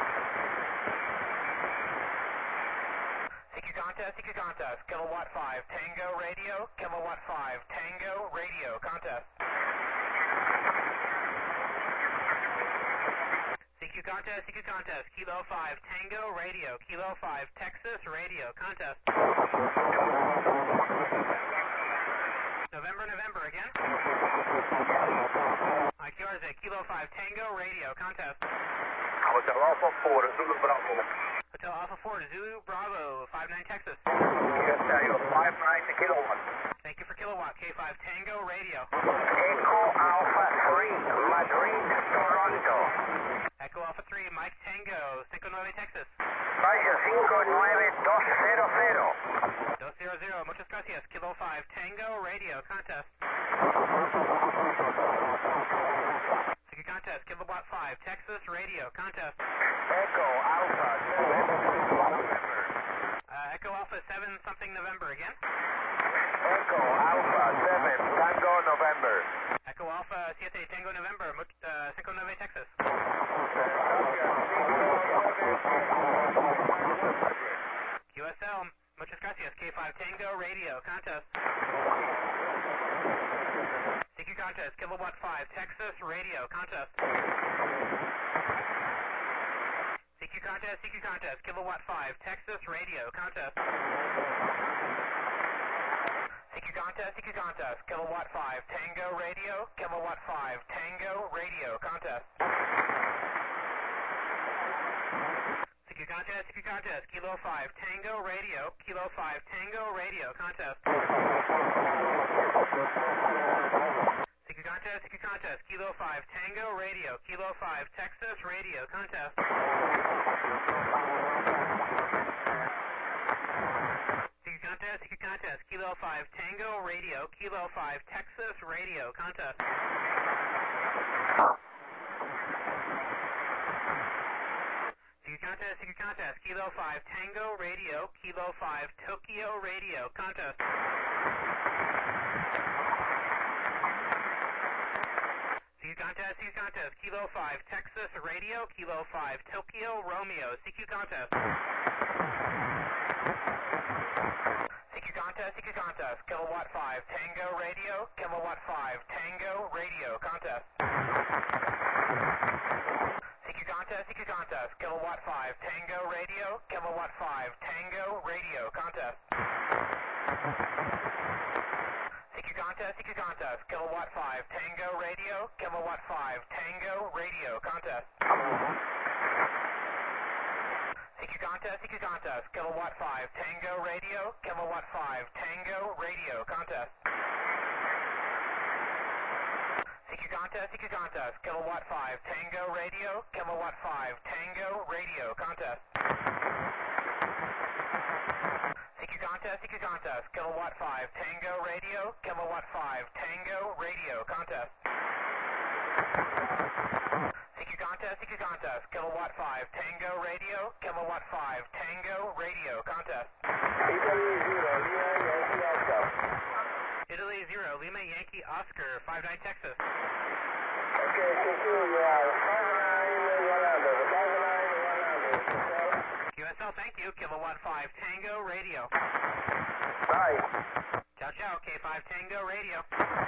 CQ contest, Kilowatt 5, Tango Radio, Kilowatt 5, Tango Radio, contest. CQ contest, Kilo 5, Tango Radio, Kilo 5, Texas Radio, contest. November again. IQRZ, Kilo 5, Tango Radio, contest. Hotel Alpha 4, Zulu Bravo. Hotel Alpha 4, Zulu Bravo, 59 Texas. Yes, sir, you're 59 Kilowatt. Thank you for Kilowatt, K5 Tango Radio. Echo Alpha 3, Madrid, Toronto. Echo Alpha 3, Mike Tango, 59 Texas. Vaya 59200. 200, muchas gracias, Kilo 5 Tango Radio, contest. CQ contest, Kilowatt 5, Texas Radio, contest. Echo Alpha 7. Echo Alpha 7 something November again. Echo Alpha 7, Tango November. Echo Alpha 7 Tango November, 59 Texas. QSL, muchas gracias, K5 Tango Radio, contest. CQ contest, Kilowatt 5, Texas Radio, contest. CQ contest, Kilowatt 5, Texas Radio, contest. CQ contest, Kilowatt 5, Tango Radio, Kilowatt 5, Tango Radio, contest. CQ contest, Kilo 5, Tango Radio, Kilo 5, Tango Radio, contest. CQ contest, Kilo 5, Tango Radio, Kilo 5, Texas Radio, contest. CQ contest, Kilo 5, Tango Radio, Kilo 5, Texas Radio, contest. CQ contest, Kilo 5 Tango Radio, Kilo 5 Tokyo Radio, contest. CQ contest, Kilo 5 Texas Radio, Kilo 5 Tokyo Romeo, CQ contest. CQ contest, Kilowatt 5 Tango Radio, Kilowatt 5 Tango Radio, contest. CQ contest, Kilowatt 5 Tango Radio, Kilowatt 5 Tango Radio, contest. CQ contest, Kilowatt 5 Tango Radio, Kilowatt 5 Tango Radio, contest. CQ contest, Kilowatt 5 Tango Radio, Kilowatt 5 Tango Radio, contest. CQ contest, Kilowatt 5 Tango Radio, Kilowatt 5 Tango Radio, contest. CQ contest, Kilowatt 5 Tango Radio, Kilowatt 5 Tango Radio, contest. CQ contest, Kilowatt 5 Tango Radio, Kilowatt 5 Tango Radio, contest. Italy 0, Lima Yankee Oscar, 59 Texas. Okay, CQ, you are 59100. QSL, thank you, Kilowatt 5 Tango Radio. Bye. Ciao, ciao, K5 Tango Radio.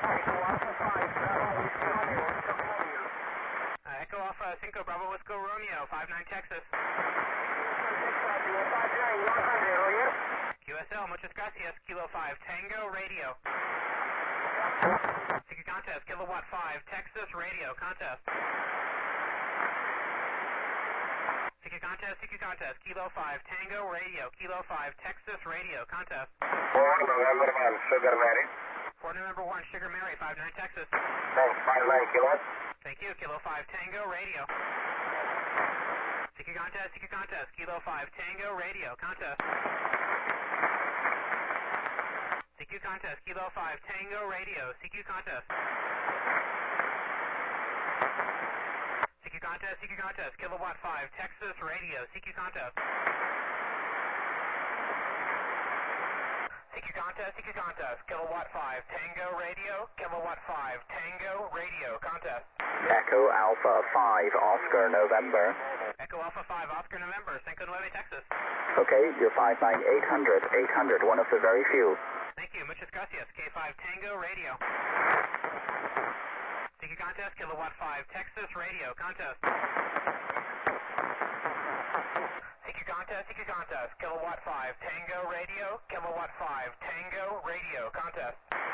Echo Alpha 5 Bravo Whiskey Romeo, 59 Texas. QSL, muchas gracias, Kilo 5 Tango Radio. CQ contest, Kilowatt 5 Texas Radio, contest. CQ contest, Kilo 5 Tango Radio, Kilo 5 Texas Radio, contest. 4 November 1, Sugar Mary. 4 November 1, Sugar Mary, 59 Texas. Thanks, 59 kilos. Thank you, Kilo 5 Tango Radio. CQ contest, Kilo 5 Tango Radio, contest. CQ contest, Kilo 5 Tango Radio, CQ contest. CQ contest, Kilowatt 5 Texas Radio, CQ contest. CQ contest, Kilowatt 5 Tango Radio, Kilowatt 5 Tango Radio, contest. Echo Alpha 5 Oscar November. Echo Alpha 5 Oscar November, 59 Texas. Okay, you're 59800, 800, one of the very few. Thank you, muchas gracias, K5 Tango Radio. CQ contest, Kilowatt 5 Texas Radio, contest. CQ contest, Kilowatt 5 Tango Radio, Kilowatt 5 Tango Radio, contest.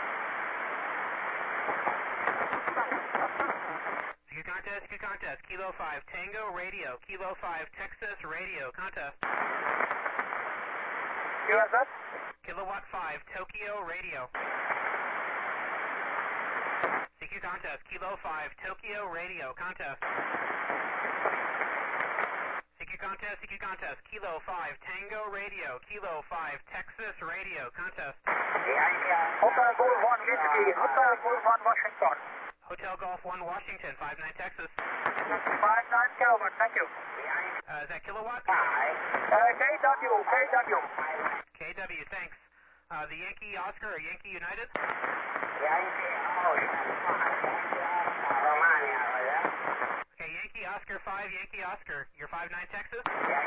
CQ contest, Kilo 5 Tango Radio, Kilo 5 Texas Radio, contest. QSS? Kilowatt 5 Tokyo Radio. CQ contest, Kilo 5 Tokyo Radio, contest. CQ contest, Kilo 5 Tango Radio, Kilo 5 Texas Radio, contest. Hotel Golf 1 Whiskey, Hotel Golf 1 Washington. Hotel Golf 1 Washington, 59 Texas. 59 kilowatt, thank you. Is that kilowatt? KW. KW, thanks. The Yankee Oscar or Yankee United? Okay, Yankee Oscar 5, Yankee Oscar. You're 59 Texas?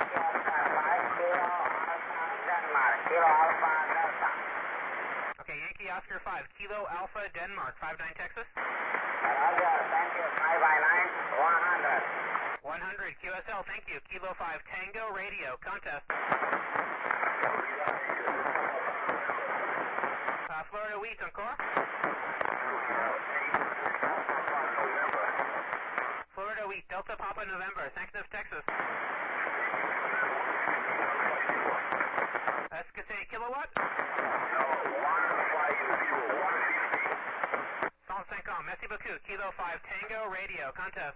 Okay, Yankee Oscar 5, Kilo Alpha Denmark, 59 Texas? Thank you, 559, 100. 100, QSL, thank you. Kilo 5 Tango Radio, contest. Florida Wheat, encore? Florida Wheat, Delta Papa November, Sanctus, Texas. Est-ce que c'est kilowatt? No, 150, merci beaucoup. Kilo 5 Tango Radio, contest.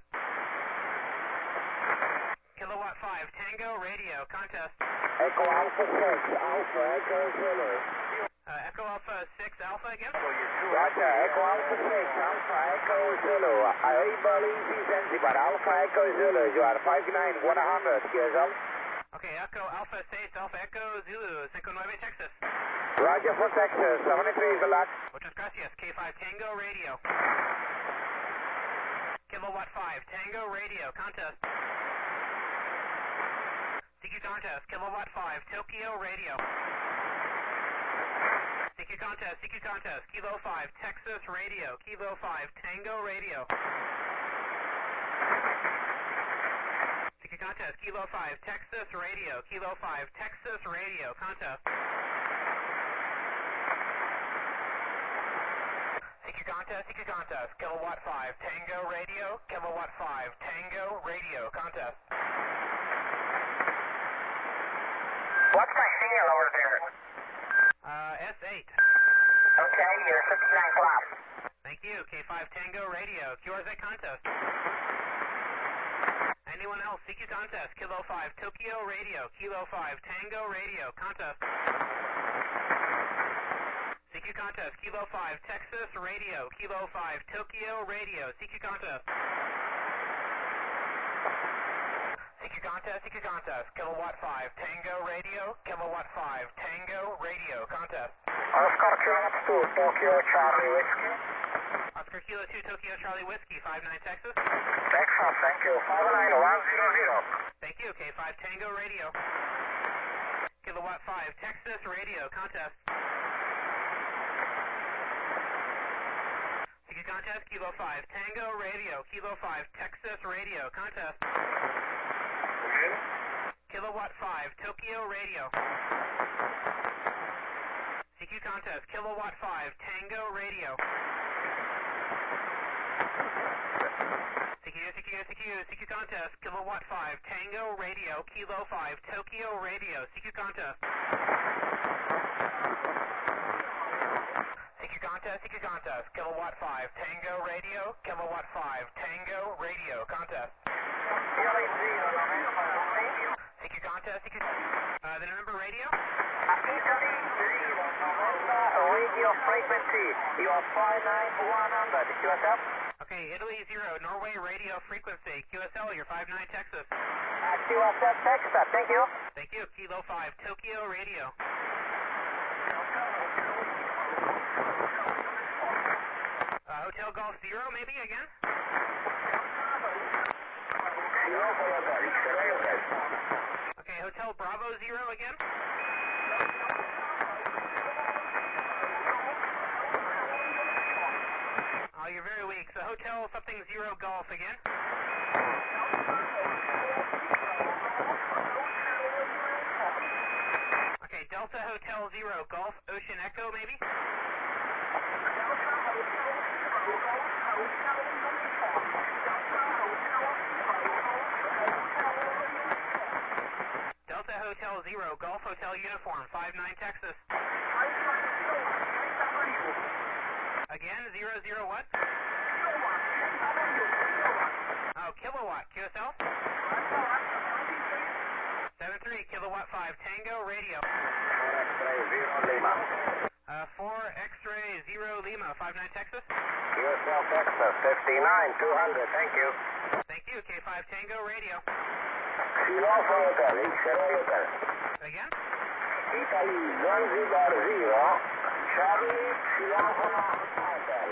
Kilowatt 5 Tango Radio, contest. Echo Alpha 6, Alpha Echo Zulu. Echo Alpha 6 Alpha again? Roger, Echo Alpha 6, Alpha Echo Zulu. Able easy sensible, Alpha Echo Zulu. You are 59, 100, QSL. Okay, Echo Alpha 6, Alpha Echo Zulu, 59 Texas. Roger for Texas, 73, good luck. Muchas gracias, K5 Tango Radio. Kilowatt 5, Tango Radio, contest. CQ contest, Kilowatt 5, Tokyo Radio. CQ contest, Kilo 5, Texas Radio, Kilo 5, Tango Radio. CQ contest, Kilo 5, Texas Radio, Kilo 5, Texas Radio, contest. CQ contest, Kilowatt 5, Tango Radio, Kilowatt 5, Tango Radio, contest. What's my signal over there? S8. Okay, you're 59 clock. Thank you, K5 Tango Radio, QRZ contest. Anyone else? CQ contest, Kilo 5, Tokyo Radio, Kilo 5, Tango Radio, contest. CQ contest, Kilo 5, Texas Radio, Kilo 5, Tokyo Radio, CQ contest. CQ contest, Kilowatt 5, Tango Radio, Kilowatt 5, Tango Radio, contest. Oscar Kilo 2, Tokyo Charlie Whiskey. Oscar Kilo 2, Tokyo Charlie Whiskey, 59 Texas. Texas, thank you, 59100. Thank you, K5 Tango Radio. Kilowatt 5, Texas Radio, contest. CQ contest, Kilo 5, Tango Radio, Kilo 5, Texas Radio, contest. Kilowatt 5, Tokyo Radio. CQ contest, Kilowatt 5, Tango Radio. CQ contest, Kilowatt 5, Tango Radio, Kilo 5, Tokyo Radio, CQ contest. CQ contest, Kilowatt 5, Tango Radio, Kilowatt 5, Tango Radio, contest. CQ contest, the number radio? Italy 0, radio frequency, you are 59100, QSL. Okay, Italy 0, Norway radio frequency, QSL, you're 59 Texas. QSL Texas, thank you. Thank you, Kilo 5, Tokyo Radio. Hotel Golf 0, maybe again? Okay, Hotel Bravo 0 again? Oh, you're very weak. So Hotel something 0 Golf again? Okay, Delta Hotel 0 Golf Ocean Echo maybe? Delta Hotel 0 Golf Hotel Uniform 59 Texas. Again, 00 what? Oh, Kilowatt, QSL? 73, Kilowatt 5, Tango Radio. 4 X-Ray 0 Lima, 59 Texas. QSL Texas, 59 200, thank you. Thank you, K5 Tango Radio. Kilo Hotel, X-Ray Hotel. Again? Italy 100, Charlie Kilo Hotel,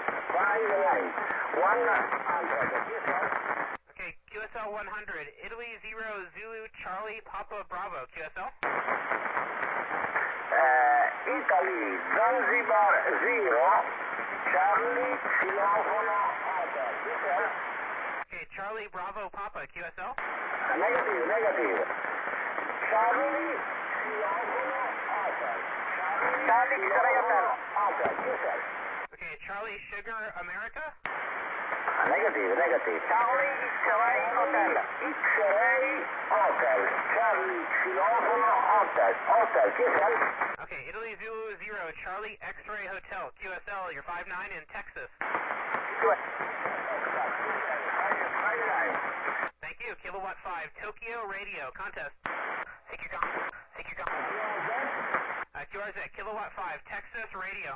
59100. Okay, QSL 100, Italy 0 Zulu Charlie Papa Bravo, QSL. Italy, Zanzibar 0, Charlie, Xylophone, Hotel. Okay, Charlie Bravo Papa, QSL. Negative. Charlie, Xylophone, Hotel. Charlie, X-Ray Hotel. Hotel, QSL. Okay, Charlie Sugar America. Negative. Charlie, X-Ray Hotel. X-Ray Hotel. Charlie, Xylophone, Hotel. Hotel, QSL. Okay, Italy Zulu 0 Charlie X-Ray Hotel, QSL, you're 59 in Texas. Thank you, Kilowatt 5, Tokyo Radio, contest. CQ QRZ, Kilowatt 5, Texas Radio.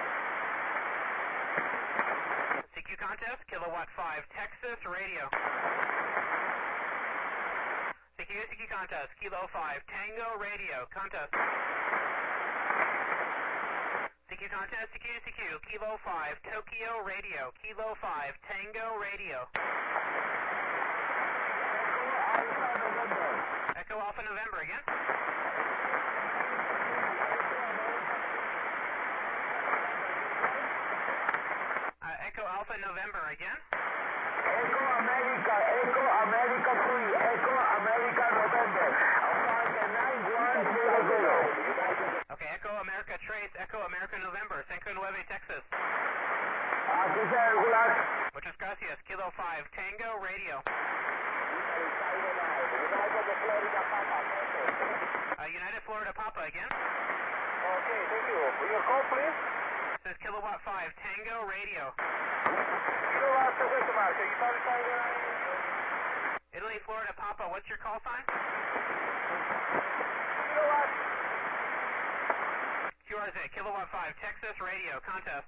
CQ contest, Kilowatt 5, Texas Radio. CQ contest, Kilo 5, Tango Radio, contest. CQ contest, CQ, Kilo 5, Tokyo Radio, Kilo 5, Tango Radio. Echo Alpha November again. Echo Alpha November again. Echo America 3, Echo America November. Alpha 9100. Okay, Echo America Trace, Echo America November, Cinco Nueve, Texas. Aquí se regular. Muchas gracias, Kilo 5, Tango Radio. United Florida Papa again. Okay, thank you. Your call, please. This is Kilowatt 5, Tango Radio. Kilowatt, question mark. Italy, Florida Papa, what's your call sign? Kilowatt. QRZ, Kilowatt 5, Texas Radio, contest.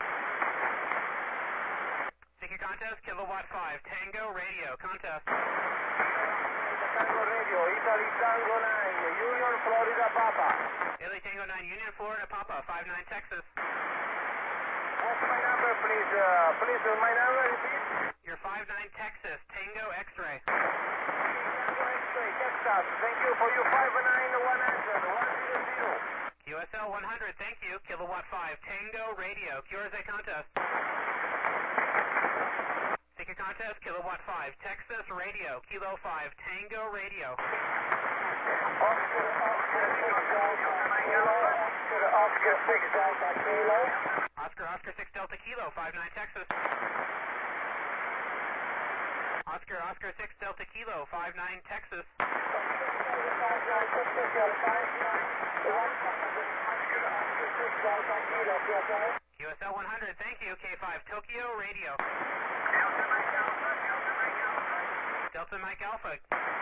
CQ contest, Kilowatt 5, Tango Radio, contest. Tango Radio, Italy Tango 9, Union Florida Papa. Italy Tango 9, Union Florida Papa, 59 Texas. What's my number, please? Please, my number, repeat. Your 59 Texas, Tango X-Ray. Tango X-Ray, Texas. Thank you for your 59100, 100. QSL 100, thank you. Kilowatt 5, Tango Radio, QRZ contest. CQ contest, Kilowatt 5, Texas Radio, Kilo 5, Tango Radio. Oscar 6 Delta Kilo. Oscar 6 Delta Kilo, 59 Texas. Oscar 6 Delta Kilo, 59 Texas. QSL 100, thank you. K5 Tokyo Radio. Delta Mike Alpha.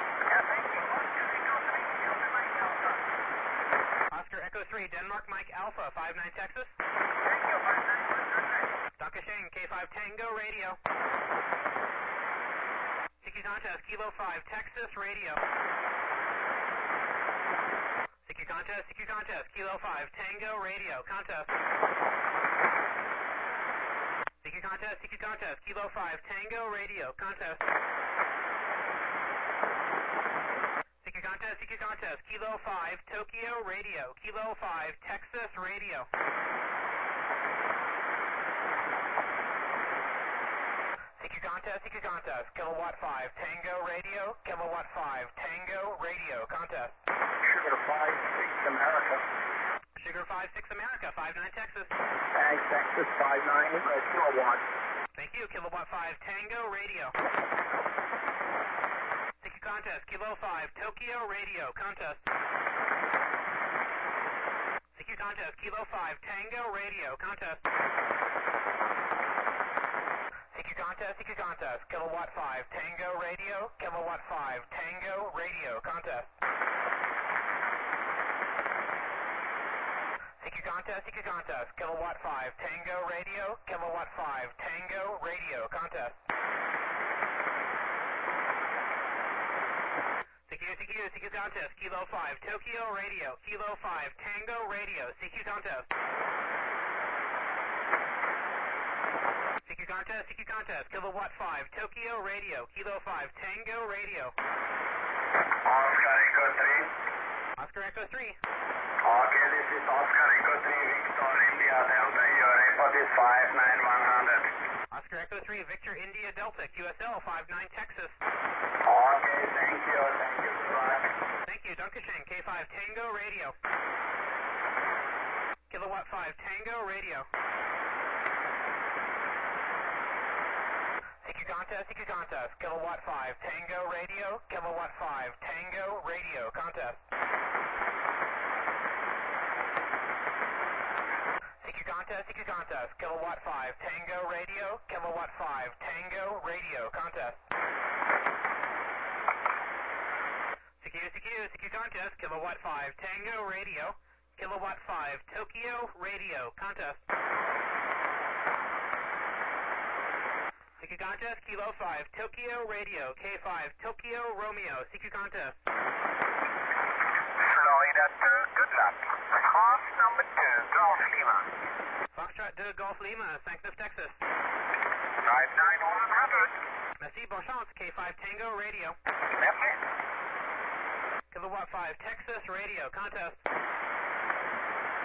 Oscar Echo 3, Denmark Mike Alpha, 59 Texas. Dankeschön, K5 Tango Radio. CQ contest, Kilo 5, Texas Radio. CQ contest, Kilo 5, Tango Radio, contest. CQ contest, Kilo 5, Tango Radio, contest. CQ contest, Kilo 5, Tokyo Radio, Kilo 5, Texas Radio. CQ contest, Kilowatt 5, Tango Radio, Kilowatt 5, Tango Radio, contest. Sugar 5-6 America. Sugar 5-6 America, 59 Texas. Thanks, Texas 59 Kilowatt. Thank you, Kilowatt 5, Tango Radio. CQ contest, Kilo 5, Tokyo Radio, contest. CQ contest, Kilo 5, Tango Radio, contest. CQ contest, Kilowatt 5, Tango Radio, Kilowatt 5, Tango Radio, contest. CQ contest, Kilowatt 5, Tango Radio, Kilowatt 5, Tango Radio, contest. CQ contest, Kilo 5, Tokyo Radio, Kilo 5, Tango Radio, CQ contest. CQ contest, Kilowatt 5, Tokyo Radio, Kilo 5, Tango Radio. Oscar Echo 3. Oscar Echo 3. Okay, this is Oscar Echo 3, Victor India Delta. Your report is 59100. Oscar Echo 3, Victor India Delta, QSL 59 Texas. Okay, thank you. Goodbye. Thank you, Dankeschön, K5 Tango Radio. Kilowatt 5, Tango Radio. CQ contest, Kilowatt 5, Tango Radio, Kilowatt 5, Tango Radio, contest. CQ contest, Kilowatt 5, Tango Radio, Kilowatt 5, Tango Radio, contest. CQ contest, Kilowatt 5, Tango Radio, Kilowatt 5, Tokyo Radio, contest. CQ contest, Kilo 5, Tokyo Radio, K5, Tokyo Romeo, CQ contest. Florida 2, good luck. Cross number 2, Golf Lima. Foxtrot 2, Golf Lima, St. Louis, Texas. 59100. Merci, bonne chance, K5 Tango Radio. Merci. Kilowatt 5, Texas Radio, contest.